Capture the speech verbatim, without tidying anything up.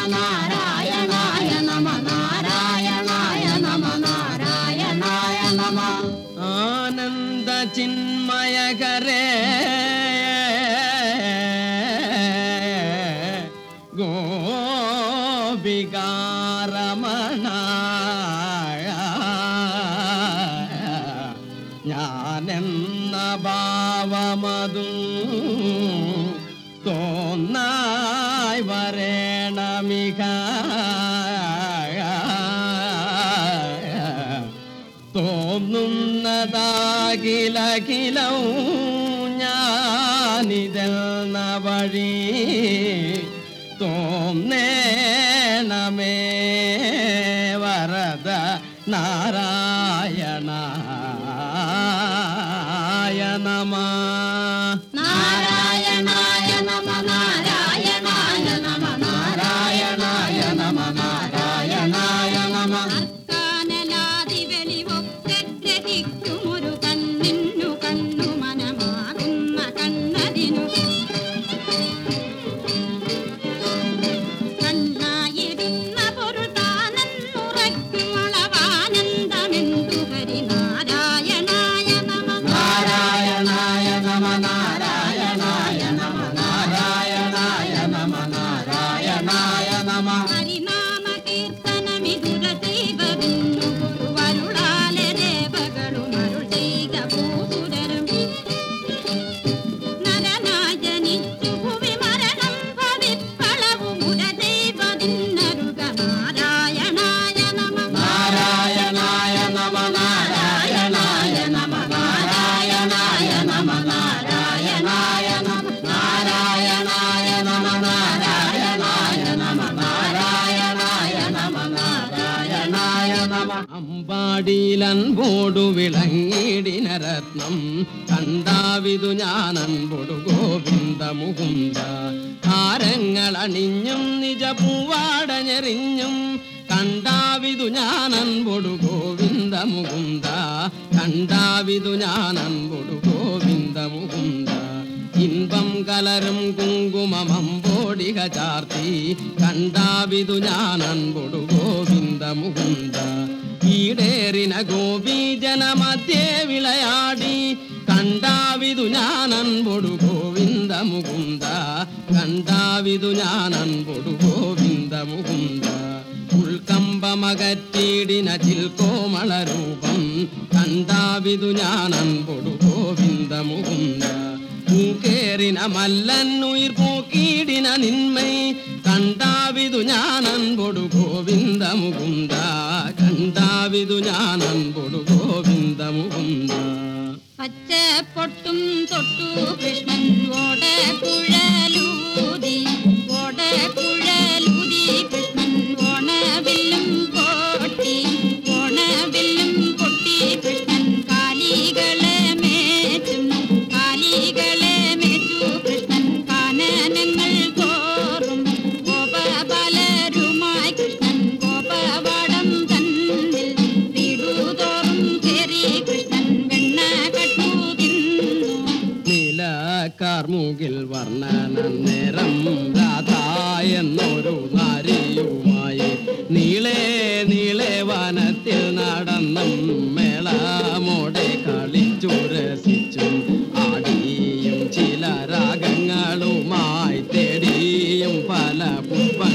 നാരായണായ നമ നാരായണായ നമ നാരായണായ നമ. ആനന്ദ ചിന്മയകരേ ഗോപികാരമണ ഞാനെന്ന ഭാവമതു തോന്നായി വരേണമിക തോന്നുന്നതാകിലകിലൗ ഞാനിതെന്ന വഴി തോന്നേണമേ വരദ നാരായണായ നമ നാരായണായ നമ നാരായണായ നമ നാരായണായ നമ നാരായണായ നമ. അർക്കാനലാതി വെളിവൊക്കെ ഗ്രഹിക്കുമൊരു കണ്ണിന്നു കണ്ണു മനമാകുന്ന കണ്ണതിനു കണ്ണായിരുന്ന പൊരുൾ താനെന്നുറയ്ക്കുമളവാനന്ദമെന്തു ഹരി നാരായണായ നമ നാരായണായ നമ നാരായണായ നമ നാരായണായ നമ നാരായണായ നമ. ഹരിനാമ കീർത്തനമിതുര ദൈവമെന്നു ഗുരുവരുളാലെ ദേവകളും അരുൾ ചെയ്ത ഭൂസുരരും നരനായ ജനിച്ചു ഭുവി മരണം ഭവിപ്പളവുമുര ദൈവതിന്നരുക നാരായണായ നമ നാരായണായ നമ നാരായണായ നമ നാരായണായ നമ നാരായണായ നമ നാരായണായ നമ നാരായണായ നമ നാരായണായ നമ നാരായണായ നമ. അമ്പാടിയിലൻപോടു വിളങ്ങിടിന രത്നം കണ്ടാവിതു ഞാനൻപൊടു ഗോവിന്ദ മുകുന്ദ ഹാരങ്ങളണിഞ്ഞും നിജ പൂവാടഞ്ഞെറിഞ്ഞും കണ്ടാവിതു ഞാനൻപൊടു ഗോവിന്ദ മുകുന്ദ കണ്ടാവിതു ഞാനൻപൊടു ഗോവിന്ദ മുകുന്ദ ഇൻപം കലരും കുങ്കുമമമ്പോടിക ചാർത്തി കണ്ടാവിതു ഞാനൻപൊടു ഗോവിന്ദ മുകുന്ദ ഈടേറിന ഗോപീജനമധ്യേ വിളയാടി കണ്ടാവിതു ഞാനൻപൊടു ഗോവിന്ദ മുകുന്ദ കണ്ടാവിതു ഞാനൻപൊടു ഗോവിന്ദ മുകുന്ദ ഉൾക്കമ്പമകറ്റിടിന ചിൽക്കോമള രൂപം കണ്ടാവിതു ഞാനൻപൊടു ഗോവിന്ദ മുകുന്ദ പൂക്കേറിന മല്ലന്നുയിർ പൂക്കീടിന നിന്മൈ കണ്ടാവിതു ഞാനൻപൊടു ഗോവിന്ദ മുകുന്ദ കണ്ടാവിതു ഞാനൻപൊടു ഗോവിന്ദ മുകുന്ദ. പച്ചപ്പൊട്ടും തൊട്ടു കൃഷ്ണൻ ഓട കുഴലൂതി ഓട കുഴലൂതി കൃഷ്ണൻ ഓണവില്ലും കൊട്ടി ഓണവില്ലും കൊട്ടി കൃഷ്ണൻ കാലികളെ മേച്ചും കാലികളെ മേച്ചു കൃഷ്ണൻ കാനനങ്ങൾ തോറും ഗോപബാലരുമായി കൃഷ്ണൻ ഗോപവാടം തന്നിൽ വീടുതോറും കേറി കൃഷ്ണൻ വെണ്ണ കട്ടു തിന്നു നീലക്കാർമുകിൽ വർണ്ണന നേരം രാധ എന്നൊരു നാരിയുമായി നീളെ നീളെ വനത്തിൽ നടന്നും മേളമോടെ കളിച്ചു രസിച്ചും ആടിയും ചില രാഗങ്ങളുമായി തേടിയും പല പുഷ്പ